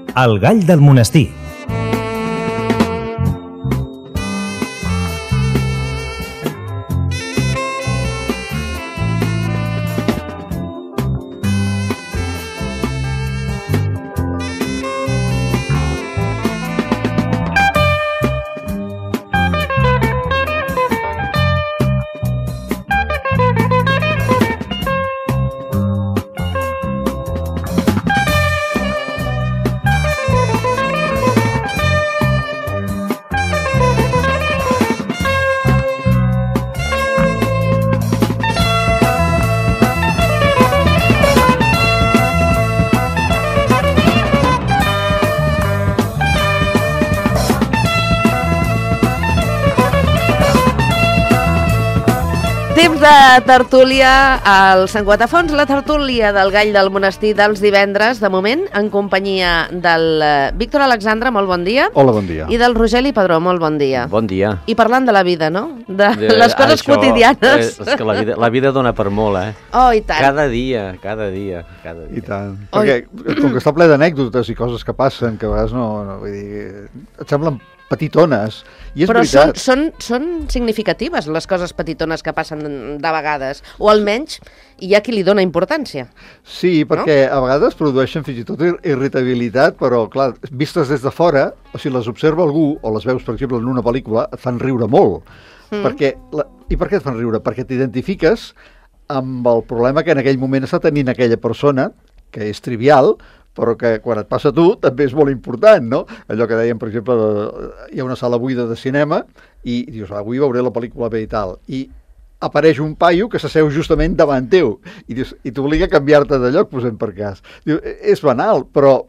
El gall del monestir. Temps de tertúlia al Sant Guatafons, la tertúlia del Gall del Monestir dels divendres, de moment, en companyia del Víctor Alexandre, molt bon dia. Hola, bon dia. I del Rogeli Padró, molt bon dia. Bon dia. I parlant de la vida, no? De les coses quotidianes. És que la vida dona per molt, Oh, i tant. Cada dia. I tant. Perquè, com que està ple d'anècdotes i coses que passen, que a vegades no vull dir, et semblen petitones, i és però veritat. són significatives les coses petitones que passen de vegades, o almenys hi ha qui li dona importància. Sí, perquè a vegades produeixen fins i tot irritabilitat, però clar, vistes des de fora, o si les observa algú, o les veus, per exemple, en una pel·lícula, et fan riure molt. I per què et fan riure? Perquè t'identifiques amb el problema que en aquell moment està tenint aquella persona, que és trivial, però que quan et passa a tu també és molt important, no? Allò que dèiem, per exemple, hi ha una sala buida de cinema i dius, avui veuré la pel·lícula bé i tal, i apareix un paio que s'asseu justament davant teu i dius, i t'obliga a canviar-te de lloc, posem per cas. Diu, és banal, però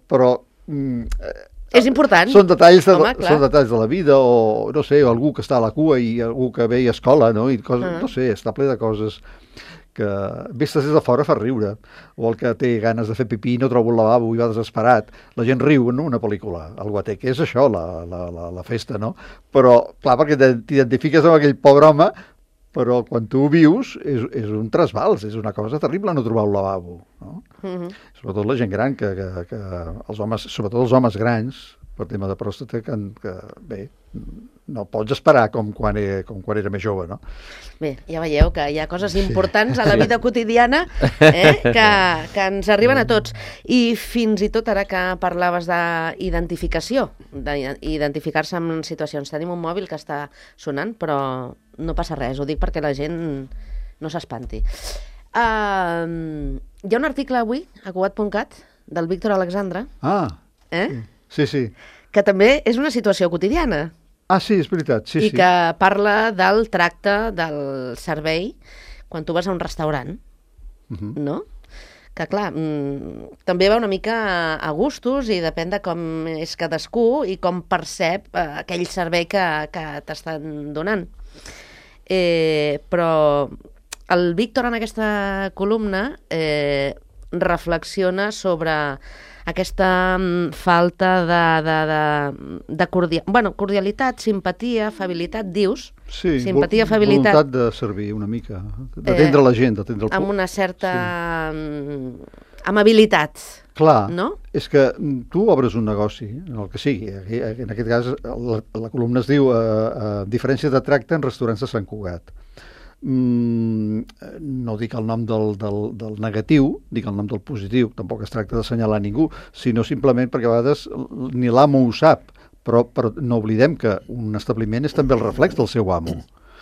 és important. Són detalls de la vida, o no sé, algú que està a la cua i algú que ve a escola, no? I coses, no sé, està ple de coses que vistes des de fora fa riure, o el que té ganes de fer pipí i no trobo el lavabo i va desesperat. La gent riu en una pel·lícula, el guateque és això, la festa, no? Però, clar, perquè t'identifiques amb aquell pobre home, però quan tu ho vius és un trasbals, és una cosa terrible no trobar un lavabo, no? Sobretot la gent gran, que els homes, sobretot els homes grans, per tema de pròstata, que bé, no pots esperar com quan era més jove, no? Bé, ja veieu que hi ha coses importants a la vida quotidiana que ens arriben a tots. I fins i tot ara que parlaves d'identificació, d'identificar-se en situacions. Tenim un mòbil que està sonant, però no passa res, ho dic perquè la gent no s'espanti. Hi ha un article avui a Cugat.cat del Víctor Alexandre. Sí. Que també és una situació quotidiana. Sí, és veritat. Sí, I que parla del tracte, del servei, quan tu vas a un restaurant, no? Que, clar, també va una mica a gustos i depèn de com és cadascú i com percep aquell servei que t'estan donant. Però el Víctor, en aquesta columna, reflexiona sobre aquesta falta de cordialitat, simpatia, afabilitat, dius? Sí, simpatia, afabilitat, voluntat de servir una mica, d'atendre la gent, d'atendre el públic. amb una certa amabilitat. Clar, no? És que tu obres un negoci, el que sigui. En aquest cas, la columna es diu Diferència de tracte en restaurants de Sant Cugat. No dic el nom del negatiu, dic el nom del positiu, tampoc es tracta d'assenyalar ningú, sinó simplement perquè a vegades ni l'amo ho sap, però no oblidem que un establiment és també el reflex del seu amo.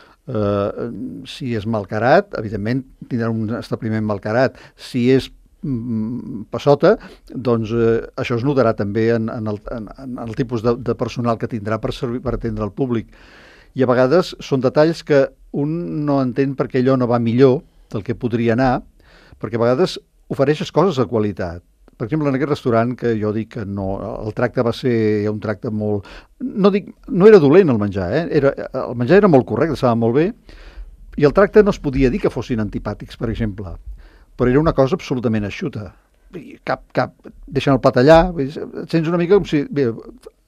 Si és malcarat, evidentment tindrà un establiment malcarat. Si és passota, doncs això es notarà també en el tipus de personal que tindrà per atendre el públic. I a vegades són detalls que un no entén perquè allò no va millor del que podria anar, perquè a vegades ofereixes coses de qualitat. Per exemple, en aquest restaurant, que jo dic que no, el tracte va ser un tracte molt... No era dolent el menjar, el menjar era molt correcte, estava molt bé, i el tracte no es podia dir que fossin antipàtics, per exemple, però era una cosa absolutament eixuta. Deixen el plat allà, et sents una mica com si...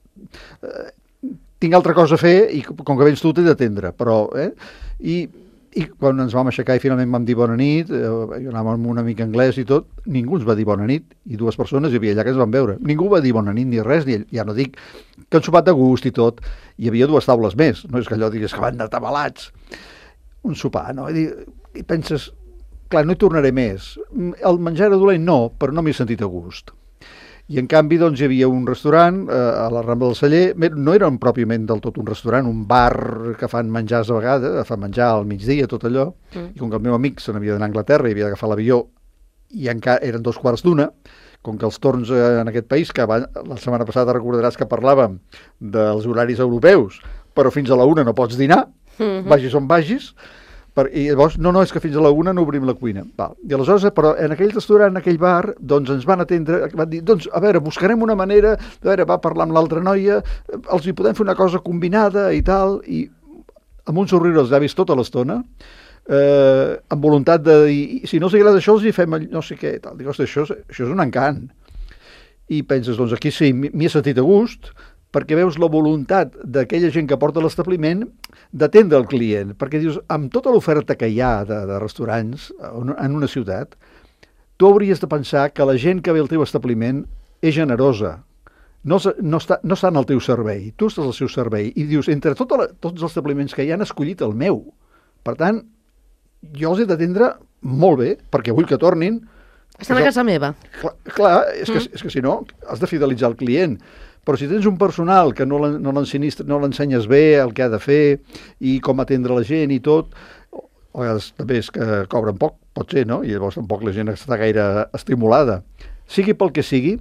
tinc altra cosa a fer i com que vens tu t'he d'atendre, però... I I quan ens vam aixecar i finalment vam dir bona nit, jo anava amb un amic anglès i tot, ningú ens va dir bona nit, i 2 persones hi havia allà que ens van veure. Ningú va dir bona nit ni res, ja no dic que han sopat de gust i tot. Hi havia 2 taules més, no és que allò digues que van de tabalats. Un sopar, no? I penses, clar, no hi tornaré més. El menjar era dolent, no, però no m'hi he sentit a gust. I en canvi doncs, hi havia un restaurant a la Rambla del Celler, no era pròpiament del tot un restaurant, un bar que fan menjars a vegades, fan menjar al migdia, tot allò, i com que el meu amic se n'havia d'anar a Anglaterra i havia d'agafar l'avió, i encara eren 2:15, com que els torns en aquest país, que la setmana passada recordaràs que parlàvem dels horaris europeus, però fins a la 1 no pots dinar, vagis on vagis, i llavors, no, és que fins a la 1 no obrim la cuina. Val. I aleshores, però en aquell restaurant, en aquell bar, doncs ens van atendre, van dir, doncs, a veure, buscarem una manera, a veure, va parlar amb l'altra noia, els hi podem fer una cosa combinada i tal, i amb un somriure als llavis tota l'estona, amb voluntat de dir, si no els agrada això, els hi fem no sé què, tal. Dic, ostres, això és un encant. I penses, doncs aquí sí, m'hi he sentit a gust, perquè veus la voluntat d'aquella gent que porta l'establiment d'atendre el client, perquè dius, amb tota l'oferta que hi ha de restaurants en una ciutat, tu hauries de pensar que la gent que ve al teu establiment és generosa, no està al teu servei, tu estàs al seu servei, i dius, entre tots els establiments que hi han escollit el meu. Per tant, jo els he d'atendre molt bé, perquè vull que tornin. Estan a casa meva. Clar, és que si no, has de fidelitzar el client. Però si tens un personal que no l'ensenyes bé el que ha de fer i com atendre la gent i tot, a vegades també és que cobren poc, pot ser, no? I llavors tampoc la gent està gaire estimulada. Sigui pel que sigui,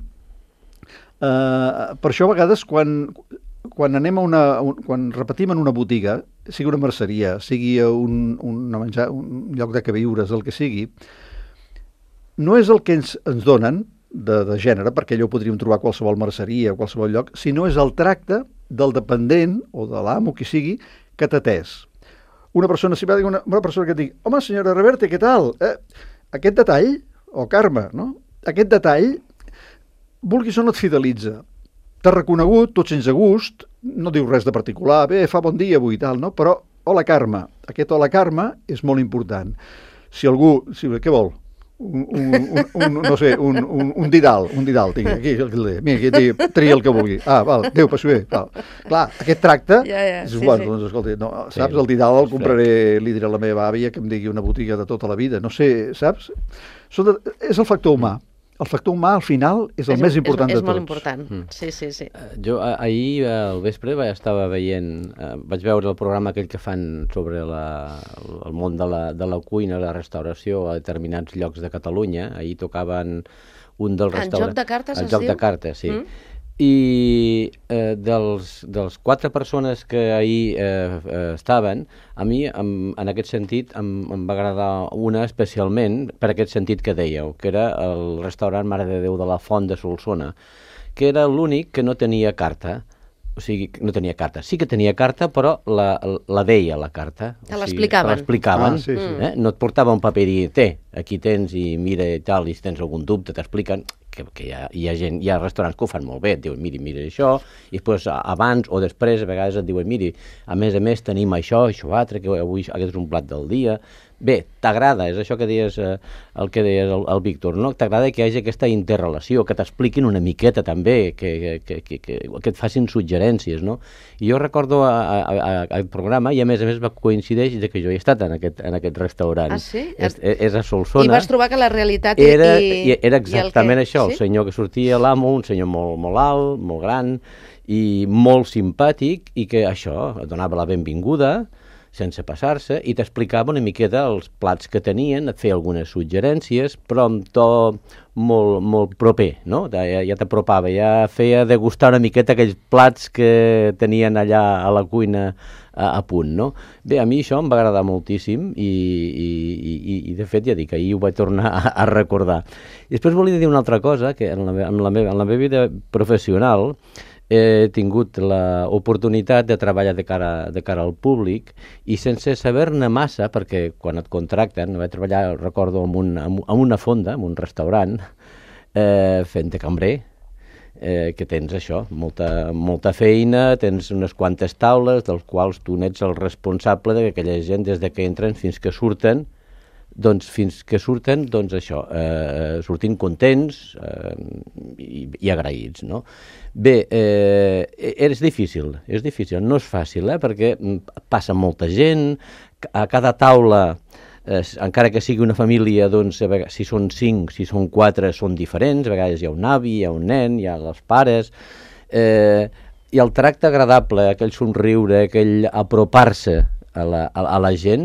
per això a vegades quan repetim en una botiga, sigui una merceria, sigui un lloc de queviures, el que sigui, no és el que ens donen de gènere, perquè allò ho podríem trobar a qualsevol merceria, a qualsevol lloc, sinó és el tracte del dependent o de l'amo, qui sigui, que t'ha atès. Una persona, si va dir una persona que et digui, home, senyora Reverte, què tal? Aquest detall, o Carme, no? Aquest detall, vulguis o no et fidelitza. T'ha reconegut, tot sense gust, no diu res de particular, bé, fa bon dia avui i tal, no? Però, hola Carme, aquest hola Carme és molt important. Si algú, què vol? No sé, un didal, tinc aquí, aquí tria el que vulgui. Val, Déu, passi bé. Clar, aquest tracte, doncs, escolta, saps, el didal el compraré, li diré a la meva àvia que em digui una botiga de tota la vida, no sé, saps? És el factor humà. El factor humà, al final, és el més important de tots. És molt important, sí. Jo ahir al vespre estava veient, vaig veure el programa aquell que fan sobre el món de la cuina, la restauració a determinats llocs de Catalunya. Ahir tocaven un dels restaurants... En Joc de Cartes, es diu? El Joc de Cartes, sí. I dels 4 persones que ahir estaven, a mi, en aquest sentit, em va agradar una especialment per aquest sentit que dèieu, que era el restaurant Mare de Déu de la Font de Solsona, que era l'únic que no tenia carta. O sigui, no tenia carta. Sí que tenia carta, però la deia, la carta. Te l'explicaven. Te l'explicaven. Sí. No et portava un paper i dir, aquí tens i mira i tal, i si tens algun dubte t'expliquen, que hi ha restaurants que ho fan molt bé, et diuen, mira això, i després abans o després a vegades et diuen, mira, a més tenim això altre, que avui aquest és un plat del dia. Bé, t'agrada, és això que deies, el que deies el Víctor, no? T'agrada que hi hagi aquesta interrelació, que t'expliquin una miqueta també, que et facin suggerències, no? I jo recordo el programa, i a més coincideix que jo he estat en aquest restaurant. Ah, sí? És a Solsona. I vas trobar que la realitat era exactament això, el senyor que sortia, l'amo, un senyor molt alt, molt gran, i molt simpàtic, i que això donava la benvinguda, sense passar-se, i t'explicava una miqueta els plats que tenien, et feia algunes suggerències, però amb to molt proper, no? Ja t'apropava, ja feia degustar una miqueta aquells plats que tenien allà a la cuina a punt, no? Bé, a mi això em va agradar moltíssim i de fet, ja dic, ahir ho vaig tornar a recordar. I després volia dir una altra cosa, que en la meva vida professional he tingut l'oportunitat de treballar de cara al públic i sense saber-ne massa, perquè quan et contracten, vaig treballar, recordo, en una fonda, en un restaurant, fent de cambrer, que tens això, molta feina, tens unes quantes taules, dels quals tu n'ets el responsable de que aquella gent, des de que entren fins que surten, doncs això, sortim contents i agraïts, no? Bé, és difícil, no és fàcil, perquè passa molta gent, a cada taula, encara que sigui una família, doncs, si són 5, si són 4, són diferents, a vegades hi ha un avi, hi ha un nen, hi ha els pares, i el tracte agradable, aquell somriure, aquell apropar-se a la gent,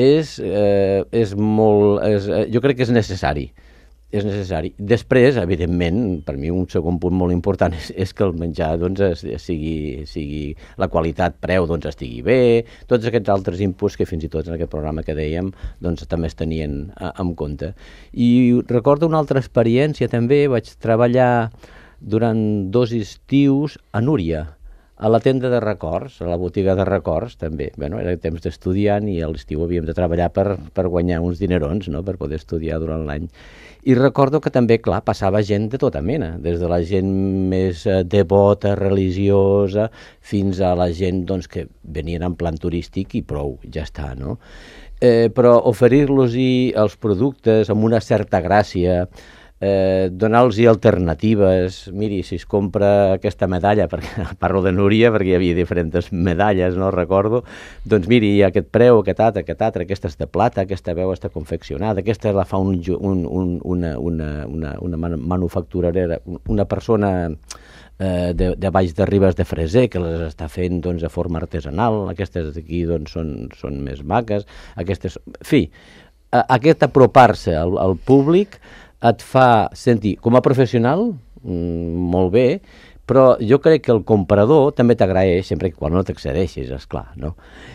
jo crec que és necessari. Després, evidentment, per mi un segon punt molt important és que el menjar doncs, sigui la qualitat-preu doncs, estigui bé, tots aquests altres inputs que fins i tot en aquest programa que dèiem doncs, també es tenien en compte. I recordo una altra experiència també, vaig treballar durant 2 estius a Núria, a la tenda de records, a la botiga de records també. Bueno, era temps d'estudiant i a l'estiu havíem de treballar per guanyar uns dinerons, no?, per poder estudiar durant l'any. I recordo que també, clar, passava gent de tota mena, des de la gent més devota, religiosa, fins a la gent doncs, que venien en plan turístic i prou, ja està, no? Però oferir-los els productes amb una certa gràcia, donar-los alternatives, miri, si es compra aquesta medalla, perquè parlo de Núria perquè hi havia diferents medalles, no recordo, doncs miri, hi ha aquest preu, aquest altre, aquesta és de plata, aquesta veu està confeccionada, aquesta la fa una manufacturera, una persona de Valls de Ribes de Freser, que les està fent doncs, de forma artesanal, aquestes d'aquí doncs, són més maques, aquestes... En fi, aquest apropar-se al públic et fa sentir, com a professional, molt bé, però jo crec que el comprador també t'agraeix, sempre que quan no t'excedeixis, esclar, no?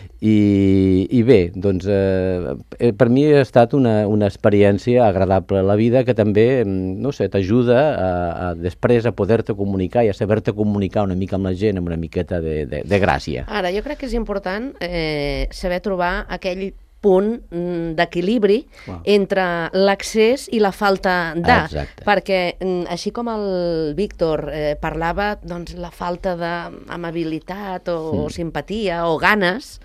I bé, doncs, per mi ha estat una experiència agradable a la vida que també, no sé, t'ajuda després a poder-te comunicar i a saber-te comunicar una mica amb la gent, amb una miqueta de gràcia. Ara, jo crec que és important saber trobar aquell punt d'equilibri entre l'accés i la falta de, perquè així com el Víctor parlava doncs la falta d'amabilitat o simpatia o ganes,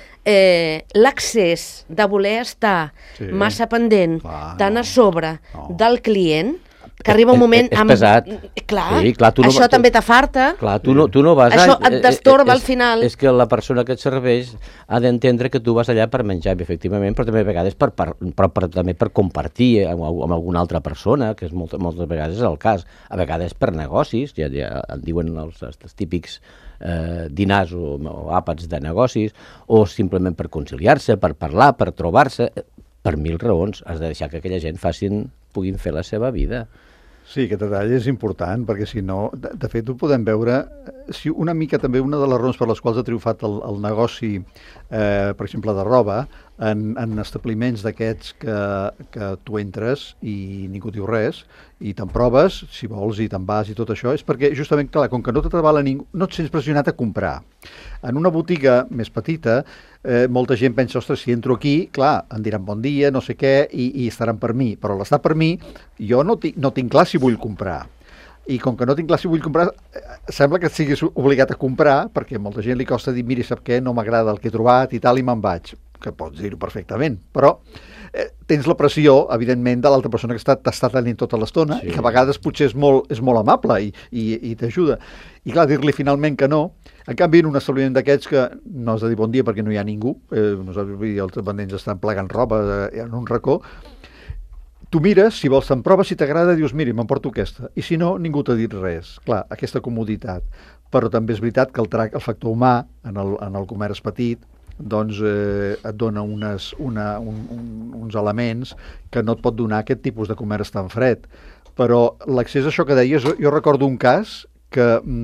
l'accés de voler estar massa pendent, tan a sobre del client, que arriba un moment... És pesat. Clar, això també t'afarta. Clar, tu no vas... Això et destorba al final. És que la persona que et serveix ha d'entendre que tu vas allà per menjar, efectivament, però també a vegades també per compartir amb alguna altra persona, que és moltes vegades és el cas. A vegades per negocis, ja en diuen els típics dinars o àpats de negocis, o simplement per conciliar-se, per parlar, per trobar-se... Per 1000 raons has de deixar que aquella gent puguin fer la seva vida. Sí, aquest detall és important, perquè si no, de fet ho podem veure, si una mica també una de les raons per les quals ha triomfat el negoci, per exemple, de roba, en establiments d'aquests que tu entres i ningú diu res, i te'n proves, si vols, i te'n vas i tot això, és perquè justament, clar, com que no t'atabala ningú, no et sents pressionat a comprar. En una botiga més petita, molta gent pensa, ostres, si entro aquí, clar, em diran bon dia, no sé què, i estaran per mi, però l'estar per mi, jo no tinc clar si vull comprar. I com que no tinc clar si vull comprar, sembla que siguis obligat a comprar, perquè a molta gent li costa dir, miri, sap què, no m'agrada el que he trobat i tal, i me'n vaig, que pots dir-ho perfectament, però tens la pressió, evidentment, de l'altra persona que t'està tenint tota l'estona, i que a vegades potser és molt amable i t'ajuda. I clar, dir-li finalment que no. En canvi, en un establiment d'aquests que no has de dir bon dia perquè no hi ha ningú, els dependents estan plegant roba en un racó, tu mires, si vols te'n proves, si t'agrada, dius, miri, m'emporto aquesta. I si no, ningú t'ha dit res. Clar, aquesta comoditat. Però també és veritat que el factor humà en el comerç petit doncs et dona uns elements que no et pot donar aquest tipus de comerç tan fred. Però l'accés a això que deies, jo recordo un cas que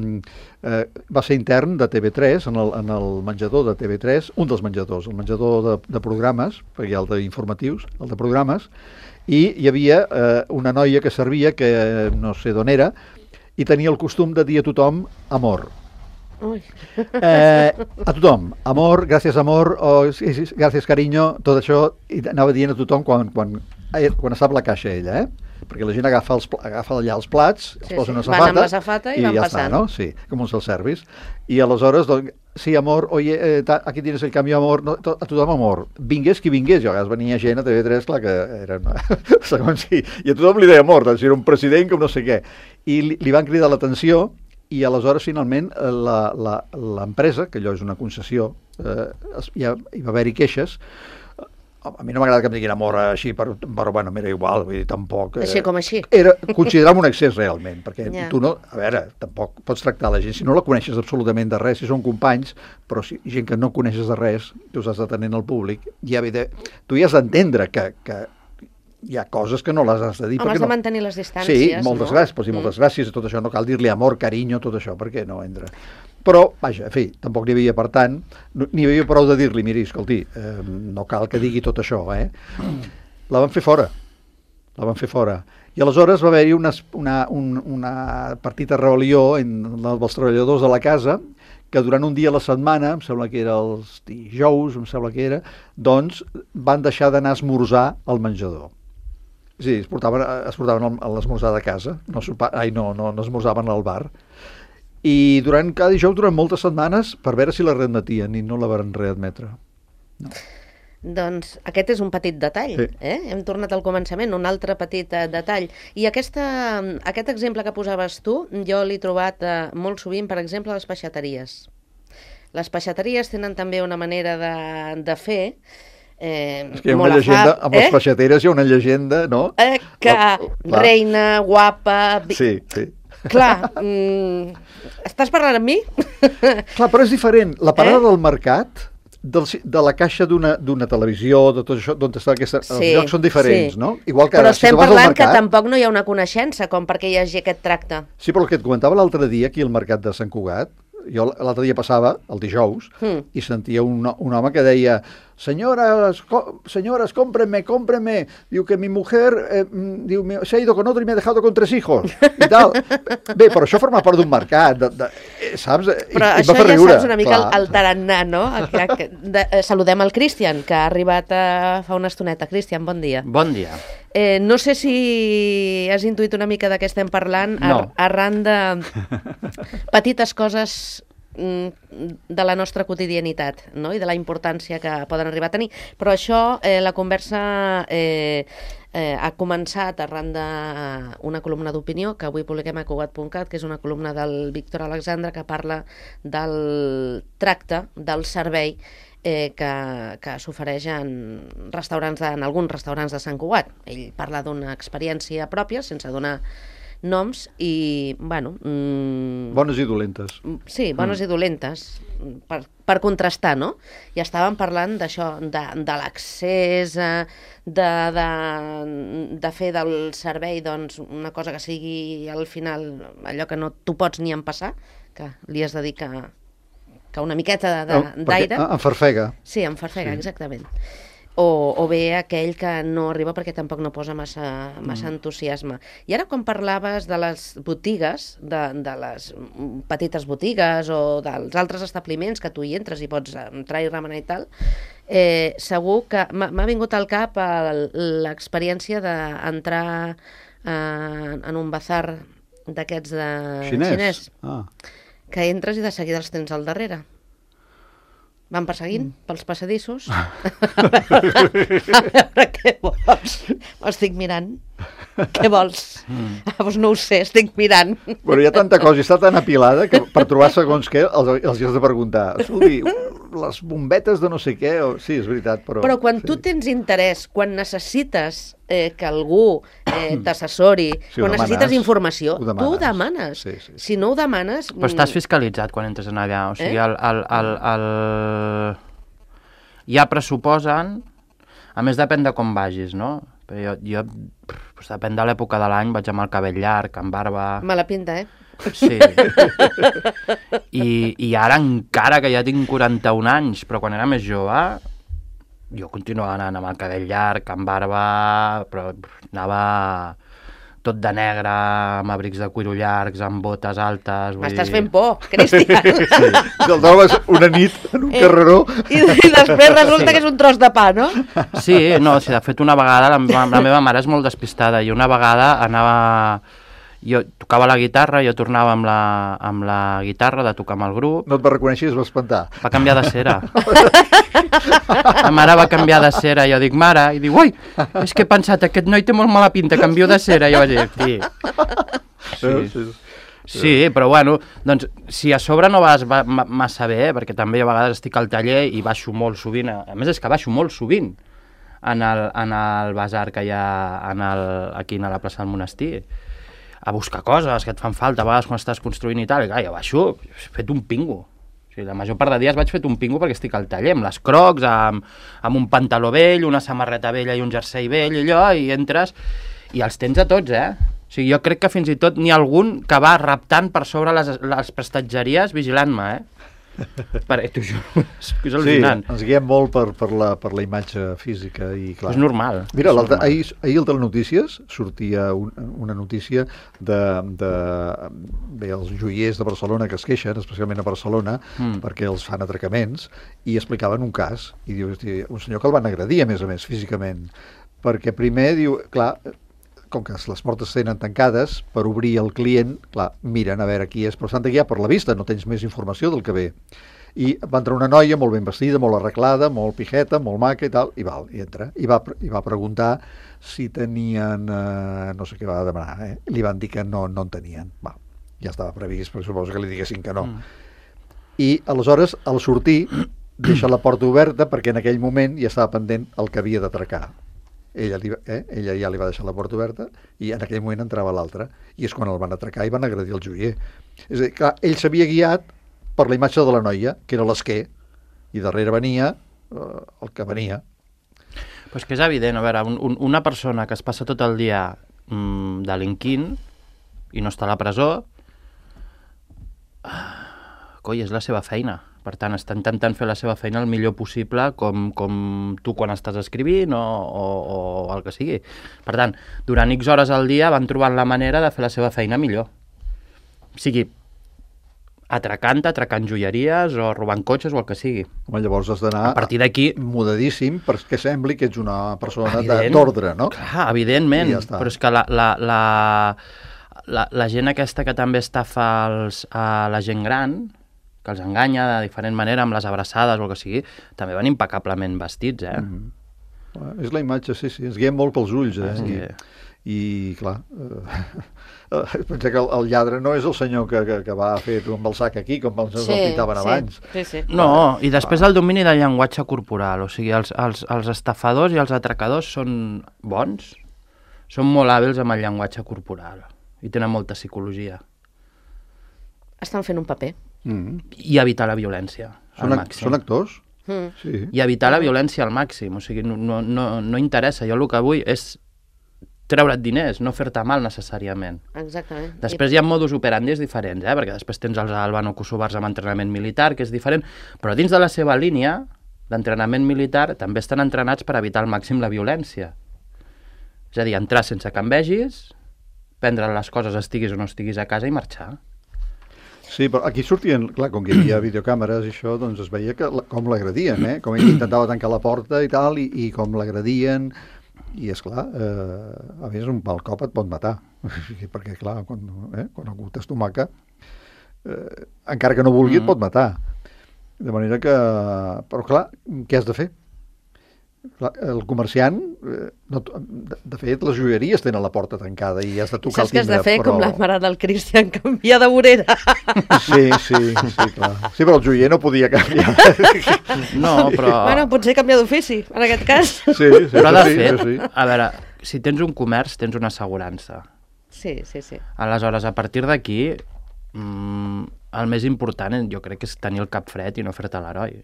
va ser intern de TV3, en el menjador de TV3, un dels menjadors, el menjador de programes, perquè hi ha el d'informatius, el de programes, i hi havia una noia que servia, que no sé d'on era, i tenia el costum de dir a tothom amor. A tothom, amor, gràcies amor, gràcies carinyo, tot això, i anava dient a tothom quan estava a la caixa ella, perquè la gent agafa allà els plats, els posa una van amb la safata i van ja passant. està, no? Sí, com un self-service. I aleshores, doncs, sí, amor, oye, aquí tienes el cambio, amor, no, a tothom amor. Vingués qui vingués, jo a vegades venia gent a TV3, clar que era segons si, i a tothom li deia amor, doncs, si era un president com no sé què. I li van cridar l'atenció i aleshores finalment l'empresa, que allò és una concessió, hi va haver-hi queixes. A mi no m'agrada que em diguin amor així, però bueno, m'era igual, vull dir, tampoc... Així com així. Considerava un excés realment, perquè tu no... A veure, tampoc pots tractar la gent, si no la coneixes absolutament de res, si són companys, però si gent que no coneixes de res, tu has de tenir al públic, tu ja has d'entendre que hi ha coses que no les has de dir. Home, has de mantenir les distàncies, sí, moltes gràcies, pots dir moltes gràcies, tot això, no cal dir-li amor, carinyo, tot això, perquè no entra. Però, vaja, en fi, tampoc n'hi havia, per tant, n'hi havia prou de dir-li, miri, escolti, no cal que digui tot això, La van fer fora. I aleshores va haver-hi una petita rebel·lió dels treballadors de la casa, que durant un dia a la setmana, em sembla que era els dijous, em sembla que era, doncs van deixar d'anar a esmorzar al menjador. Sí, es portaven a l'esmorzar de casa, no esmorzaven al bar. I cada dijous, durant moltes setmanes, per veure si la readmetien, i no la van readmetre. No. Doncs aquest és un petit detall, Hem tornat al començament, un altre petit detall. I aquest exemple que posaves tu, jo l'he trobat molt sovint, per exemple, a les peixateries. Les peixateries tenen també una manera de fer... és que hi ha una llegenda, amb les peixateres hi ha una llegenda, no? Reina, guapa... Sí, sí. Clar, estàs parlant amb mi? Clar, però és diferent. La parada del mercat, de la caixa d'una televisió, de tot això, d'on està aquesta... Els llocs són diferents, no? Igual que però ara, estem parlant que tampoc no hi ha una coneixença com perquè hi hagi aquest tracte. Sí, però el que et comentava l'altre dia aquí al mercat de Sant Cugat, jo l'altre dia passava, el dijous, i sentia un home que deia señoras, cómprenme, diu que mi mujer se ha ido con otro y me ha dejado con 3 hijos i tal. Bé, però això forma part d'un mercat, saps? Però això ja saps una mica el tarannà, no? Saludem el Cristian, que ha arribat fa una estoneta. Cristian, bon dia. Bon dia. No sé si has intuït una mica de què estem parlant, arran de petites coses de la nostra quotidianitat, no? I de la importància que poden arribar a tenir. Però això, la conversa ha començat arran d'una columna d'opinió que avui publiquem a Cugat.cat, que és una columna del Víctor Alexandre que parla del tracte, del servei que s'ofereix en alguns restaurants de Sant Cugat. Ell parla d'una experiència pròpia, sense donar noms, i, bueno... bones i dolentes. Sí, bones i dolentes, per contrastar, no? I estàvem parlant d'això, de l'accés, de fer del servei doncs, una cosa que sigui, al final, allò que no t'ho pots ni empassar, que li has de dir que una miqueta d'aire... Enfarfega. Sí, enfarfega, exactament. O bé aquell que no arriba perquè tampoc no posa massa entusiasme. I ara, quan parlaves de les botigues, de les petites botigues o dels altres establiments que tu hi entres i pots entrar i remenar i tal, segur que m'ha vingut al cap l'experiència d'entrar en un bazar d'aquests de xinès, que entres i de seguida els tens al darrere. Van perseguint pels passadissos. A veure què vols. Estic mirant. Què vols? Doncs no ho sé, estic mirant. Bueno, hi ha tanta cosa, està tan apilada que per trobar segons què els has de preguntar. Escolti, les bombetes de no sé què... Sí, és veritat, però... Però quan tu tens interès, quan necessites que algú t'assessori, quan necessites informació, tu ho demanes. Si no ho demanes... Però estàs fiscalitzat quan entres allà. O sigui, ja pressuposen... A més, depèn de com vagis, no? Però jo depèn de l'època de l'any, vaig amb el cabell llarg, amb barba... Mala pinta, Sí. I ara encara que ja tinc 41 anys, però quan era més jove, jo continuava anant amb el cabell llarg, amb barba, però anava tot de negre, amb abrics de cuiro llargs, amb botes altes... M'estàs fent por, Cristian. Sí. El trobes una nit en un carreró. I després resulta que és un tros de pa, no? Sí, no, sí, de fet una vegada, la meva mare és molt despistada, i una vegada anava... Jo tocava la guitarra, jo tornava amb la guitarra de tocar amb el grup. No et va reconèixer i es va espantar. Va canviar de cera. La mare va canviar de cera, jo dic, mare, i diu, ui, és que he pensat, aquest noi té molt mala pinta, canvio de cera. Jo vaig dir, sí, però bueno, doncs, si a sobre no vas massa bé, perquè també a vegades estic al taller i baixo molt sovint, a més és que baixo molt sovint en el basar que hi ha aquí a la plaça del Monestir, a buscar coses que et fan falta a vegades quan estàs construint i tal, i clar, jo baixo fet un pingo. O sigui, la major part de dies vaig fet un pingo perquè estic al taller, amb les crocs, amb un pantaló vell, una samarreta vella i un jersei vell i allò, i entres i els tens a tots, O sigui, jo crec que fins i tot n'hi ha algun que va raptant per sobre les prestatgeries vigilant-me, T'ho juro, és al·lucinant. Sí, ens guiem molt per la imatge física i clar. És normal. Mira, ahir al Telenotícies sortia una notícia de els joiers de Barcelona que es queixen, especialment a Barcelona, perquè els fan atracaments, i explicaven un cas, i diu, un senyor que el van agredir, a més, físicament, perquè primer diu, clar, com que les portes tenen tancades, per obrir el client, clar, miren a veure qui és, però s'han de guiar per la vista, no tens més informació del que ve. I va entrar una noia molt ben vestida, molt arreglada, molt pijeta, molt maca i tal, i entra. I va preguntar si tenien, no sé què va demanar, Li van dir que no en tenien. Ja estava previst, perquè suposo que li diguessin que no. I aleshores, al sortir, deixa la porta oberta perquè en aquell moment ja estava pendent el que havia d'atracar. Ella ja li va deixar la porta oberta i en aquell moment entrava l'altre, i és quan el van atracar i van agredir el joier. És a dir, clar, ell s'havia guiat per la imatge de la noia, que era l'esquer, i darrere venia el que venia. Però és que és evident, a veure, una persona que es passa tot el dia delinquint i no està a la presó, coi, és la seva feina. Per tant, està intentant fer la seva feina el millor possible, com tu quan estàs escrivint o el que sigui. Per tant, durant X hores al dia van trobant la manera de fer la seva feina millor. O sigui, atracant joieries o robant cotxes o el que sigui. Home, llavors has d'anar a partir d'aquí mudadíssim perquè sembli que ets una persona d'ordre, no? Clar, evidentment, ja però és que la gent aquesta que també estafa a la gent gran, que els enganya de diferent manera amb les abraçades o el que sigui, també van impecablement vestits, És la imatge, sí, ens guiem molt pels ulls, Sí. I clar, pensa que el lladre no és el senyor que va fer amb el sac aquí, com els pintaven abans. Sí. No, i després el domini del llenguatge corporal, o sigui, els estafadors i els atracadors són bons, són molt hàbils amb el llenguatge corporal i tenen molta psicologia. Estan fent un paper. I evitar la violència al màxim. Són actors? Sí. I evitar la violència al màxim, o sigui, no interessa. Jo el que vull és treure't diners, no fer-te mal necessàriament. Exactament. Després hi ha modus operandis diferents, perquè després tens els Albano Kosovars amb entrenament militar, que és diferent, però dins de la seva línia d'entrenament militar també estan entrenats per evitar al màxim la violència. És a dir, entrar sense que em vegis, prendre les coses estiguis o no estiguis a casa i marxar. Sí, però aquí sortien, clar, com que hi havia videocàmeres i això, doncs es veia com l'agredien, com ell intentava tancar la porta i tal, i com l'agredien, i esclar, a més un mal cop et pot matar, perquè clar, quan algú t'estomaca, encara que no vulgui et pot matar. De manera que... Però clar, què has de fer? El comerciant, de fet, les joieries tenen la porta tancada i has de tocar el timbre. Saps què has de fer? Com la mare del Cristian, canviar de vorera. Sí, clar. Sí, però el joier no podia canviar. No, però... Bueno, potser canviar d'ofici, en aquest cas. Sí, però de fet, a veure, si tens un comerç, tens una assegurança. Sí. Aleshores, a partir d'aquí, el més important, jo crec, és tenir el cap fred i no fer-te l'heroi.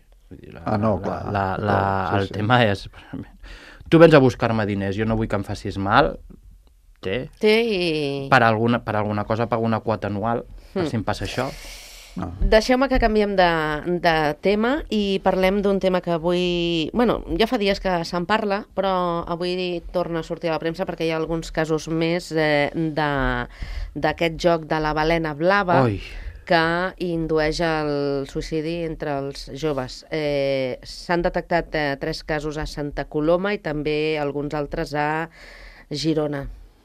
El tema és... Tu vens a buscar-me diners, jo no vull que em facis mal, i... per alguna cosa pago una quota anual, per si em passa això, Deixeu-me que canviem de tema i parlem d'un tema que avui... Bueno, ja fa dies que se'n parla, però avui torna a sortir a la premsa perquè hi ha alguns casos més d'aquest joc de la balena blava que indueix el suïcidi entre els joves. S'han detectat 3 casos a Santa Coloma i també alguns altres a Girona.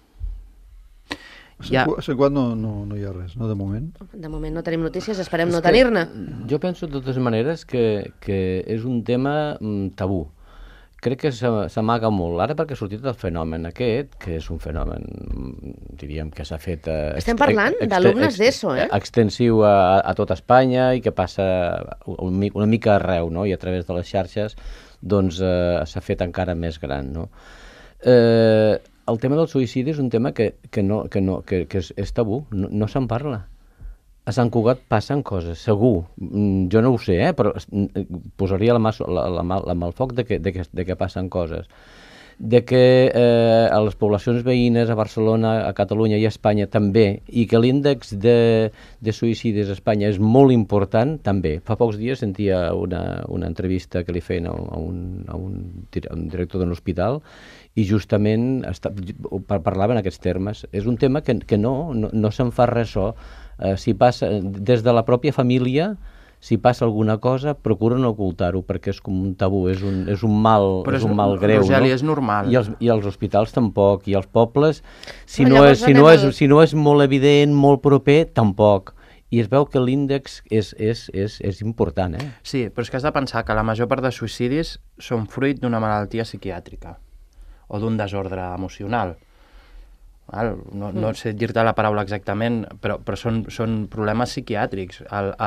A Sant Cugat no hi ha res, no, de moment? De moment no tenim notícies, esperem no tenir-ne. Jo penso, de totes maneres, que és un tema tabú. Crec que s'amaga molt, ara perquè ha sortit el fenomen aquest, que és un fenomen, diríem, que s'ha fet... Estem parlant d'alumnes d'ESO, extensiu a tot Espanya i que passa una mica arreu, no? I a través de les xarxes doncs s'ha fet encara més gran, no? El tema del suïcidi és un tema que és tabú, no se'n parla. A Sant Cugat passen coses, segur. Jo no ho sé, però posaria la mà al foc de que passen coses. De que a les poblacions veïnes, a Barcelona, a Catalunya i a Espanya també, i que l'índex de suïcidis a Espanya és molt important, també. Fa pocs dies sentia una entrevista que li feien a un director d'un hospital i justament parlaven aquests termes. És un tema que no se'n fa res so. Si passa, des de la pròpia família, si passa alguna cosa, procuren ocultar-ho, perquè és com un tabú, és un mal greu. Rogeli, és normal. I els hospitals tampoc, i els pobles, si no és molt evident, molt proper, tampoc. I es veu que l'índex és important, Sí, però és que has de pensar que la major part de suïcidis són fruit d'una malaltia psiquiàtrica o d'un desordre emocional. No sé dir-te la paraula exactament, però són problemes psiquiàtrics.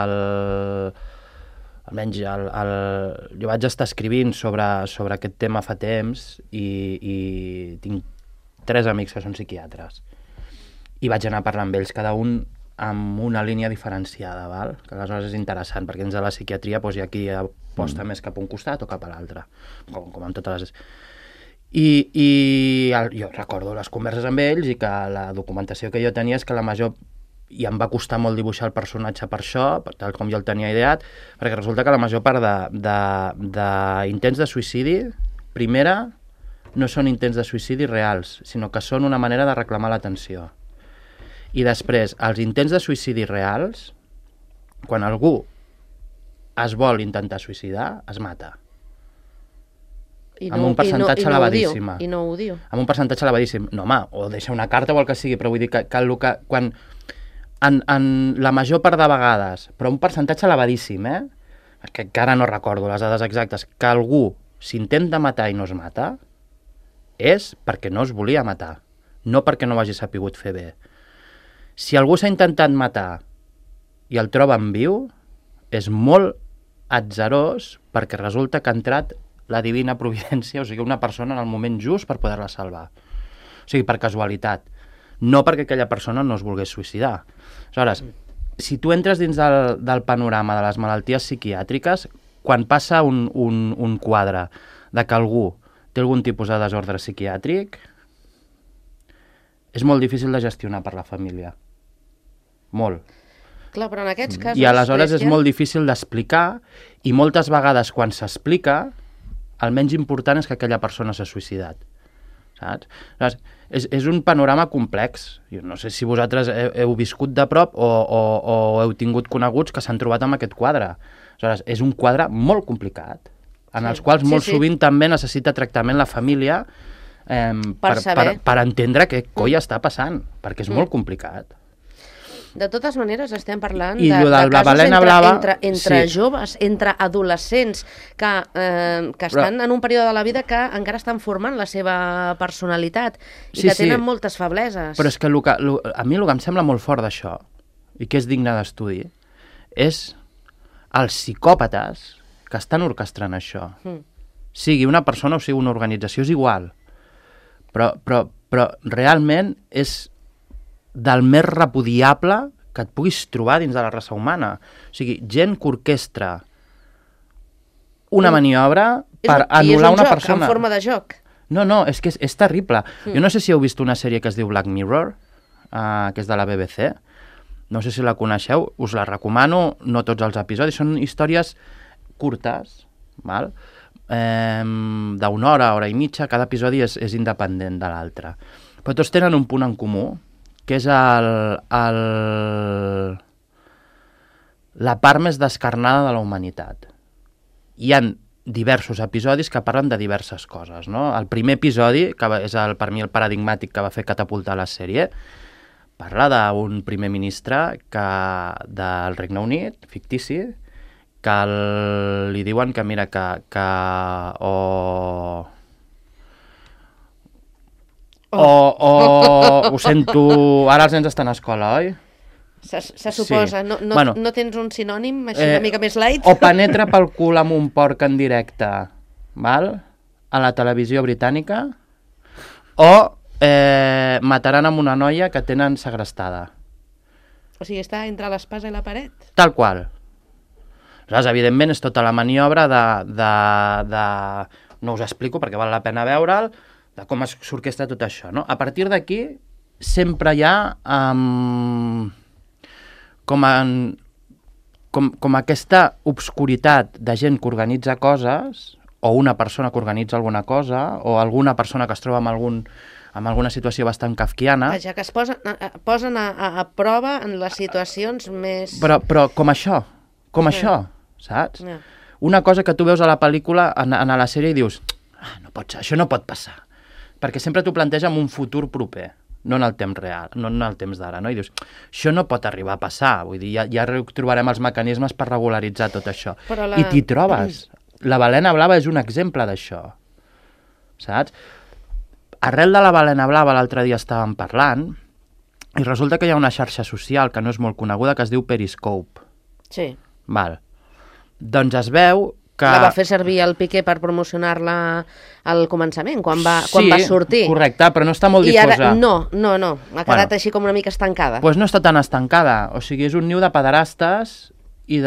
Almenys jo vaig estar escrivint sobre aquest tema fa temps i tinc 3 amics que són psiquiatres. I vaig anar a parlar amb ells, cada un amb una línia diferenciada, val? Que aleshores és interessant, perquè dins de la psiquiatria hi ha qui aposta més cap a un costat o cap a l'altre, com amb totes les... I jo recordo les converses amb ells i que la documentació que jo tenia és que la major... I em va costar molt dibuixar el personatge per això, tal com jo el tenia ideat, perquè resulta que la major part d'intents de suïcidi, primera, no són intents de suïcidi reals, sinó que són una manera de reclamar l'atenció. I després, els intents de suïcidi reals, quan algú es vol intentar suïcidar, es mata. Amb un percentatge elevadíssim. I no ho diu. Amb un percentatge elevadíssim. No, home, o deixa una carta o el que sigui, però vull dir que quan en la major part de vegades, però un percentatge elevadíssim, que encara no recordo les dades exactes, que algú s'intenta matar i no es mata, és perquè no es volia matar, no perquè no ho hagi sapigut fer bé. Si algú s'ha intentat matar i el troben viu, és molt atzarós perquè resulta que ha entrat la divina providència, o sigui, una persona en el moment just per poder-la salvar. O sigui, per casualitat. No perquè aquella persona no es volgués suïcidar. Aleshores, si tu entres dins del panorama de les malalties psiquiàtriques, quan passa un quadre de que algú té algun tipus de desordre psiquiàtric, és molt difícil de gestionar per la família. Molt. Clar, però en aquests casos... I aleshores és molt difícil d'explicar, i moltes vegades quan s'explica, el menys important és que aquella persona s'ha suïcidat. Saps? És un panorama complex. Jo no sé si vosaltres heu viscut de prop o heu tingut coneguts que s'han trobat amb aquest quadre. Aleshores, és un quadre molt complicat, en els quals molt sovint també necessita tractament la família per entendre què coi està passant, perquè és molt complicat. De totes maneres, estem parlant de casos entre joves, entre adolescents que estan en un període de la vida que encara estan formant la seva personalitat i que tenen moltes febleses. Però és que a mi el que em sembla molt fort d'això, i que és digne d'estudi, és els psicòpates que estan orquestrant això. Sigui una persona o sigui una organització, és igual. Però realment és del més repudiable que et puguis trobar dins de la raça humana. O sigui, gent que orquestra una maniobra per anul·lar una persona. En forma de joc. No, és que és terrible. Jo no sé si heu vist una sèrie que es diu Black Mirror, que és de la BBC, no sé si la coneixeu, us la recomano, no tots els episodis, són històries curtes, val? D'una hora i mitja, cada episodi és independent de l'altre. Però tots tenen un punt en comú, que és la part més descarnada de la humanitat. Hi ha diversos episodis que parlen de diverses coses, no? El primer episodi, que és per mi el paradigmàtic que va fer catapultar la sèrie, parla d'un primer ministre del Regne Unit, fictici, que li diuen que, mira, ho sento, ara els nens estan a escola, oi? Se suposa, Sí. No tens un sinònim així una mica més light? O penetra pel cul amb un porc en directe, val? A la televisió britànica, o mataran amb una noia que tenen segrestada. O sigui, està entre l'espasa i la paret? Tal qual. Aleshores, evidentment, és tota la maniobra no us explico perquè val la pena veure'l, de com s'orquestra tot això, no? A partir d'aquí, sempre hi ha com aquesta obscuritat de gent que organitza coses, o una persona que organitza alguna cosa, o alguna persona que es troba amb alguna situació bastant kafkiana. Vaja, que es posen a prova en les situacions més... Però com això, saps? Yeah. Una cosa que tu veus a la pel·lícula, a la sèrie, i dius, no pot ser, això no pot passar. Perquè sempre t'ho planteja en un futur proper, no en el temps real, no en el temps d'ara, no? I dius, això no pot arribar a passar, vull dir, ja trobarem els mecanismes per regularitzar tot això. I t'hi trobes. La balena blava és un exemple d'això, saps? Arrel de la balena blava l'altre dia estàvem parlant i resulta que hi ha una xarxa social que no és molt coneguda que es diu Periscope. Sí. Val. Doncs es veu que... La va fer servir el Piqué per promocionar-la al començament, quan va sortir. Sí, correcte, però no està molt difosa. I ara, no, ha quedat així com una mica estancada. Doncs no està tan estancada, o sigui, és un niu de pederastes i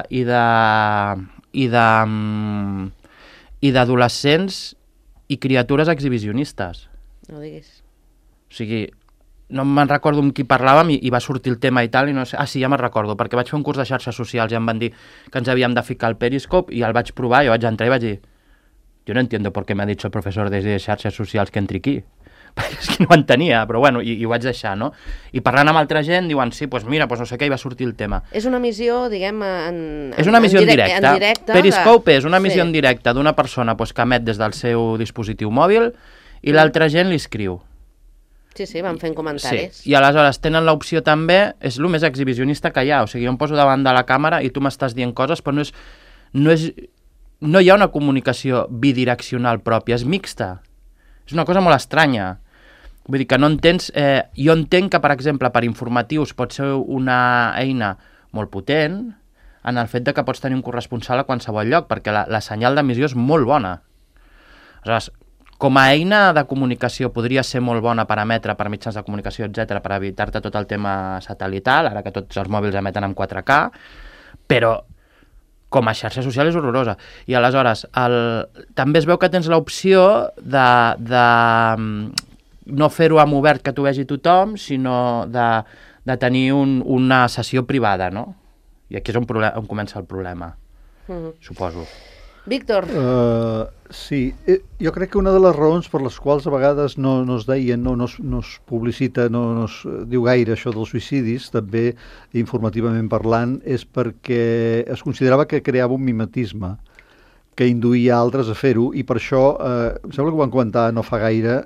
d'adolescents i criatures exhibicionistes. No diguis. O sigui, no me'n recordo amb qui parlàvem i va sortir el tema i tal, i no sé... Ah, sí, ja me'n recordo, perquè vaig fer un curs de xarxes socials i em van dir que ens havíem de ficar al Periscope i el vaig provar, jo vaig entrar i vaig dir jo no entiendo por qué me ha dicho el profesor de xarxes socials que entri aquí. Perquè és que no ho entenia, però bueno, i ho vaig deixar, no? I parlant amb altra gent diuen, sí, doncs mira, doncs no sé què, i va sortir el tema. És una missió, diguem, és una missió en directe. Periscope és una missió en sí. directe d'una persona doncs, que emet des del seu dispositiu mòbil i l'altra gent li escriu. Sí, van fent comentaris. Sí, i aleshores tenen l'opció també, és el més exhibicionista que hi ha, o sigui, jo em poso davant de la càmera i tu m'estàs dient coses, però no hi ha una comunicació bidireccional pròpia, és mixta. És una cosa molt estranya. Vull dir que no entens... jo entenc que, per exemple, per informatius pot ser una eina molt potent en el fet de que pots tenir un corresponsal a qualsevol lloc, perquè la senyal d'emissió és molt bona. Aleshores, com a eina de comunicació podria ser molt bona per emetre per mitjans de comunicació, etc, per evitar-te tot el tema satelital, ara que tots els mòbils emeten en 4K, però com a xarxa social és horrorosa. I aleshores, també es veu que tens l'opció de no fer-ho amb obert que t'ho vegi tothom, sinó de tenir una sessió privada, no? I aquí és on comença el problema, suposo. Víctor. Sí, jo crec que una de les raons per les quals a vegades no es deien, no es publicita, no es diu gaire això dels suïcidis, també informativament parlant, és perquè es considerava que creava un mimetisme que induïa altres a fer-ho, i per això, em sembla que ho van comentar no fa gaire,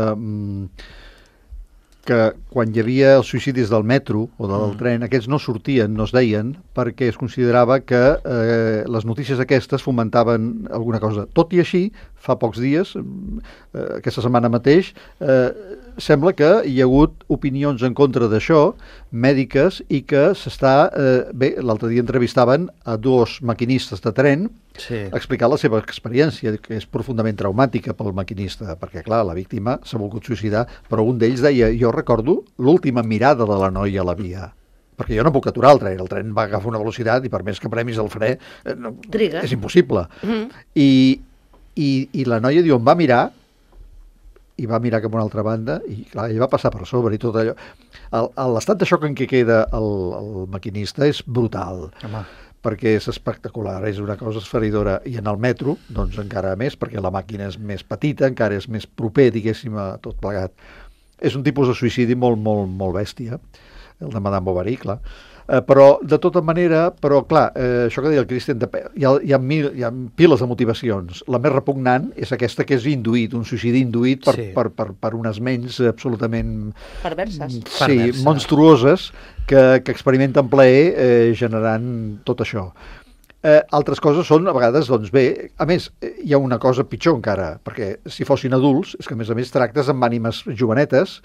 que quan hi havia els suïcidis del metro o del tren, aquests no sortien, no es deien, perquè es considerava que les notícies aquestes fomentaven alguna cosa. Tot i així, fa pocs dies, aquesta setmana mateix, sembla que hi ha hagut opinions en contra d'això, mèdiques, i que s'està... Bé, l'altre dia entrevistaven a 2 maquinistes de tren, explicant la seva experiència, que és profundament traumàtica pel maquinista, perquè, clar, la víctima s'ha volgut suïcidar, però un d'ells deia, jo recordo l'última mirada de la noia a la via, perquè jo no puc aturar el tren va agafar una velocitat i per més que premis el fre, és impossible. I la noia diu, em va mirar i va mirar cap a una altra banda i clar, ell va passar per sobre i tot allò. L'estat de xoc en què queda el maquinista és brutal. Home. Perquè és espectacular, és una cosa esfereïdora. I en el metro, doncs encara més, perquè la màquina és més petita, encara és més proper, diguéssim, a tot plegat. És un tipus de suïcidi molt, molt, molt bèstia, el de Madame Bovary, clar. Però, de tota manera, clar, això que deia el Cristian, hi ha piles de motivacions. La més repugnant és aquesta que és induït, un suïcidi induït per unes ments absolutament... Perverses. Sí, monstruoses, que experimenten plaer generant tot això. Altres coses són, a vegades, doncs bé, a més, hi ha una cosa pitjor encara, perquè si fossin adults, és que a més tractes amb ànimes jovenetes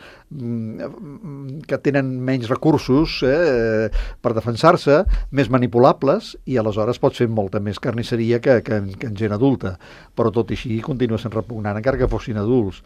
que tenen menys recursos per defensar-se, més manipulables, i aleshores pots fer molta més carnisseria que en gent adulta, però tot i així continua sent repugnant, encara que fossin adults.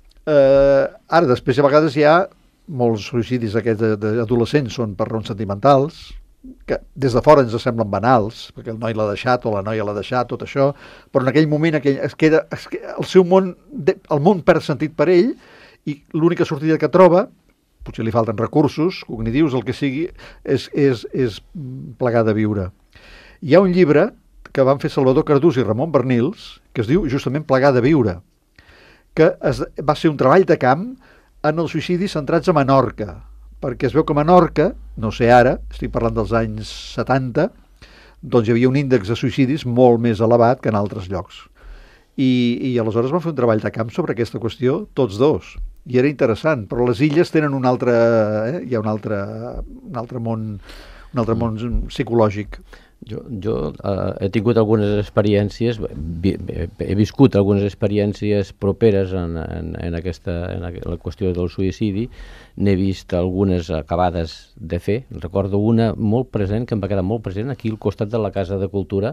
Ara, després, a vegades hi ha molts suïcidis aquests d'adolescents són per raons sentimentals, que des de fora ens semblen banals, perquè el noi l'ha deixat o la noia l'ha deixat, tot això, però en aquell moment el seu món, el món perd sentit per ell i l'única sortida que troba, potser li falten recursos cognitius, el que sigui, és plegar de viure. Hi ha un llibre que van fer Salvador Cardús i Ramon Bernils que es diu justament Plegar de viure, que va ser un treball de camp en els suïcidis centrats a Menorca, perquè es veu que a Menorca, no sé ara, estic parlant dels anys 70, doncs hi havia un índex de suïcidis molt més elevat que en altres llocs. I aleshores van fer un treball de camp sobre aquesta qüestió, tots dos. I era interessant, però les illes tenen un altre... hi ha un altre món psicològic. Jo he tingut algunes experiències, he viscut algunes experiències properes en la qüestió del suïcidi, n'he vist algunes acabades de fer. Recordo una molt present, que em va quedar molt present, aquí al costat de la Casa de Cultura.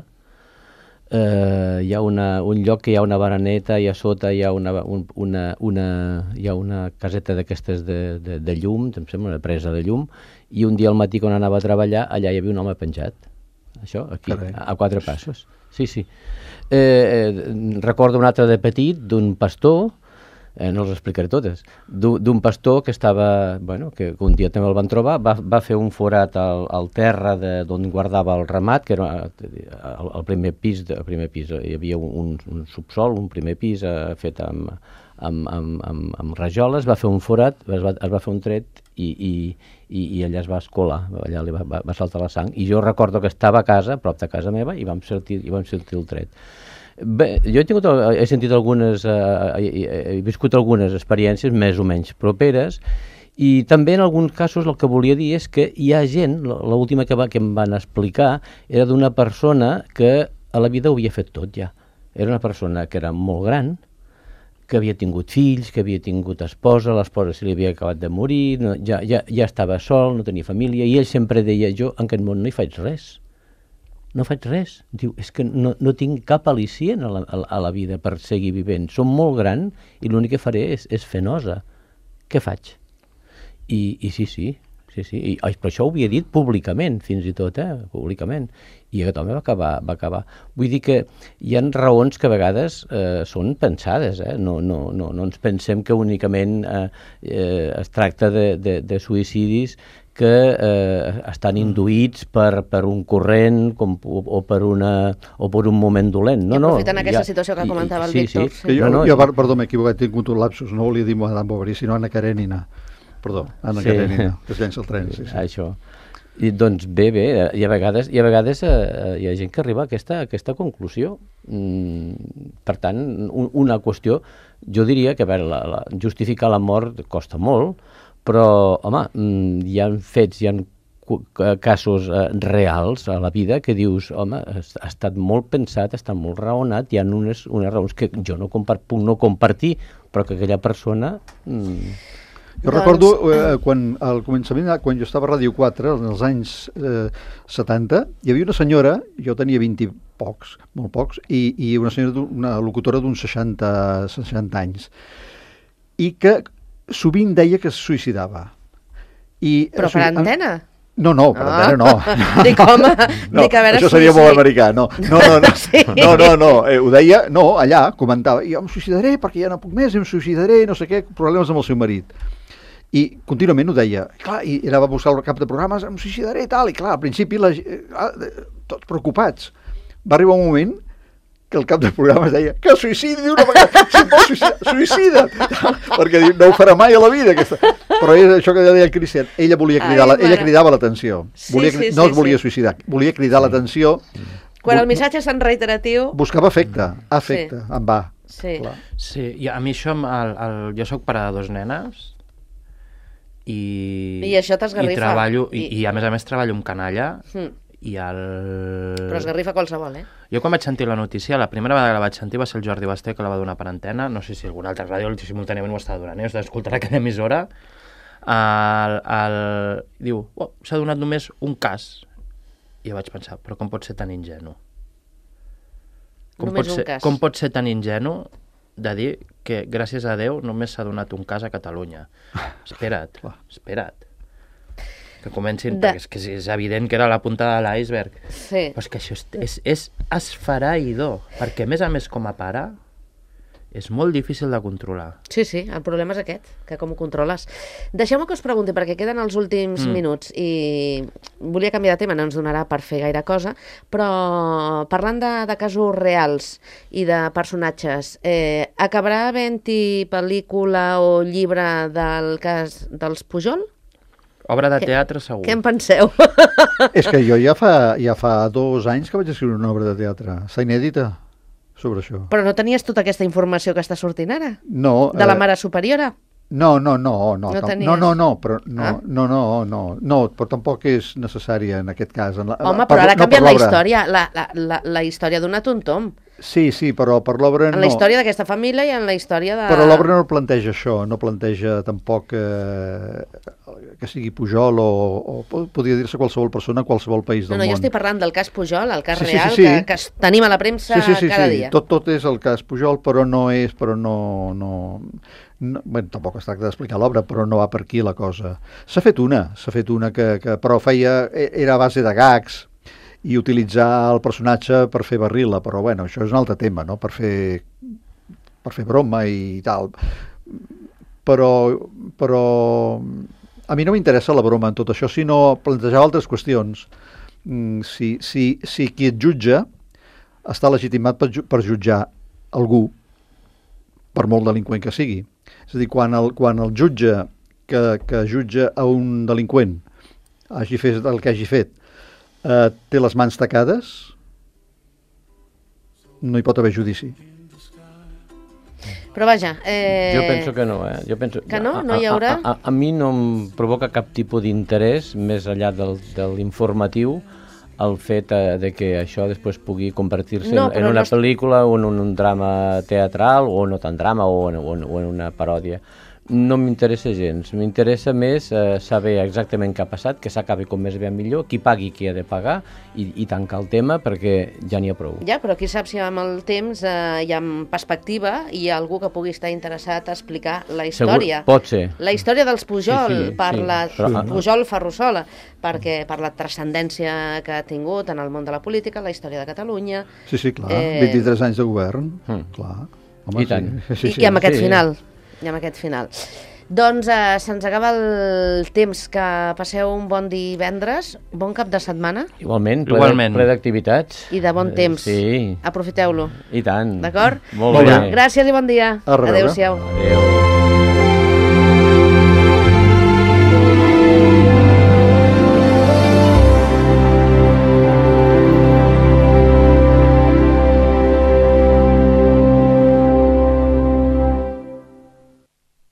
Hi ha un lloc que hi ha una baraneta i a sota hi ha una caseta d'aquestes de llum, em sembla una presa de llum, i un dia al matí quan anava a treballar allà hi havia un home penjat. Això, aquí, a 4 passos. Sí. Recordo un altre de petit, d'un pastor, no els explicaré totes, d'un pastor que estava, que un dia també el van trobar, va fer un forat al terra d'on guardava el ramat, que era al primer pis, hi havia un subsol, un primer pis fet amb rajoles, va fer un forat, es va fer un tret i allà es va escolar, allà li va saltar la sang, i jo recordo que estava a casa, a prop de casa meva, i vam sentir el tret. Bé, jo he sentit he viscut algunes experiències més o menys properes, i també en alguns casos el que volia dir és que hi ha gent, l'última que em van explicar era d'una persona que a la vida ho havia fet tot ja. Era una persona que era molt gran, que havia tingut fills, que havia tingut esposa, l'esposa se li havia acabat de morir, ja estava sol, no tenia família, i ell sempre deia, jo en aquest món no hi faig res. No faig res. Diu, és que no tinc cap al·licient a la vida per seguir vivent. Som molt gran i l'únic que faré és fer nosa. Què faig? I sí. Però això ho havia dit públicament, fins i tot, públicament. I aquest home va acabar. Vull dir que hi ha raons que a vegades són pensades, no ens pensem que únicament es tracta de suïcidis que estan induïts per un corrent o per un moment dolent. I aprofitant aquesta situació que comentava el Víctor. Jo, perdó, m'he equivocat, he tingut un lapsus, no volia dir Madame Bovary, sinó Anna Karenina. Perdó, Anna Karenina, que es llença el tren. Sí. Això. I doncs bé, i a vegades hi ha gent que arriba a aquesta conclusió. Per tant, una qüestió, jo diria que justificar la mort costa molt, però, home, hi ha fets, hi ha casos reals a la vida que dius, home, ha estat molt pensat, ha estat molt raonat, hi ha unes raons que jo puc no compartir, però que aquella persona... Jo recordo al començament, quan jo estava a Ràdio 4, en els anys 70, hi havia una senyora, jo tenia 20 i pocs, molt pocs, i una senyora, una locutora d'uns 60 anys, i que sovint deia que es suïcidava. Però per antena? No, per antena no. Dic, home, No, dic, a veure això si... seria molt americà, no. Sí. No, ho deia, no, allà comentava, jo em suïcidaré perquè ja no puc més, em suïcidaré, no sé què, problemes amb el seu marit. I contínuament ho deia, clar, i anava a buscar el cap de programes, em suïcidaré i tal, i clar, al principi tots preocupats. Va arribar un moment que el cap de programa es deia que suïcidi d'una vegada, si pot suïcida, perquè no ho farà mai a la vida aquesta. Però és això que deia el Cristian, ella cridava l'atenció, no es volia suïcidar, volia cridar l'atenció. Quan el missatge és tan reiteratiu... Buscava afecte, en va. Sí, i a mi això, jo soc pare de 2 nenes i això t'esgarrifa. I treballo, i a més treballo amb canalla, Però esgarrifa qualsevol, Jo quan vaig sentir la notícia, la primera vegada que la vaig sentir va ser el Jordi Basté, que la va donar per antena, no sé si alguna altra ràdio simultàniament ho estava donant, estava escoltant aquella emissora, diu, s'ha donat només un cas. I jo vaig pensar, però com pot ser tan ingenu? Com pot ser tan ingenu de dir que, gràcies a Déu, només s'ha donat un cas a Catalunya? Espera't. Que comencin, perquè és evident que era la punta de l'iceberg. Sí. Però és que això és esfereïdor, perquè a més, com a pare, és molt difícil de controlar. Sí, el problema és aquest, que com ho controles. Deixeu-me que us pregunti, perquè queden els últims minuts, i volia canviar de tema, no ens donarà per fer gaire cosa, però parlant de casos reals i de personatges, acabarà havent-hi pel·lícula o llibre del cas dels Pujol? Obra de teatre, segur. Què en penseu? És que jo ja fa 2 anys que vaig escriure una obra de teatre. Està inèdita sobre això. Però no tenies tota aquesta informació que està sortint ara? No. De la Mare Superiora? No, però tampoc és necessària en aquest cas. Home, però ara ha canviat la història, la història d'una tontom. Sí, però per l'obra no... En la història d'aquesta família i en la història de... Però l'obra no planteja això, no planteja tampoc que sigui Pujol o podria dir-se qualsevol persona a qualsevol país del món. No, jo estic parlant del cas Pujol, el cas real, que tenim a la premsa cada dia. Tot és el cas Pujol, però no és... Bueno, tampoc es tracta d'explicar l'obra, però no va per aquí la cosa. S'ha fet una que però era a base de gags i utilitzar el personatge per fer barril·la, però bueno, això és un altre tema, no? Per fer broma i tal. Però a mi no m'interessa la broma en tot això, sinó plantejar altres qüestions. Si qui et jutja està legitimat per jutjar algú, per molt delinqüent que sigui. És a dir, quan el jutge que jutja a un delinqüent hagi fet el que hagi fet, té les mans tacades, no hi pot haver judici. Però vaja... Jo penso que no, Jo penso, que no? No hi haurà? A mi no em provoca cap tipus d'interès, més enllà de l'informatiu, el fet de que això després pugui convertir-se en una pel·lícula o en un drama teatral, o no tant drama, o en una paròdia. No m'interessa gens, m'interessa més saber exactament què ha passat, que s'acabi com més aviat millor, qui pagui qui ha de pagar i tancar el tema perquè ja n'hi ha prou. Ja, però qui sap si amb el temps i amb perspectiva hi ha algú que pugui estar interessat a explicar la història. Segur, pot ser. La història dels Pujol, sí. Pujol Ferrusola, perquè per la transcendència que ha tingut en el món de la política, la història de Catalunya... Sí, clar, 23 anys de govern, clar. Home, i tant. I amb aquest final. Doncs se'ns acaba el temps, que passeu un bon divendres, bon cap de setmana. Igualment. Ple d'activitats. I de bon temps. Sí. Aprofiteu-lo. I tant. D'acord? Molt bé. Gràcies i bon dia. Adéu-siau. Adéu.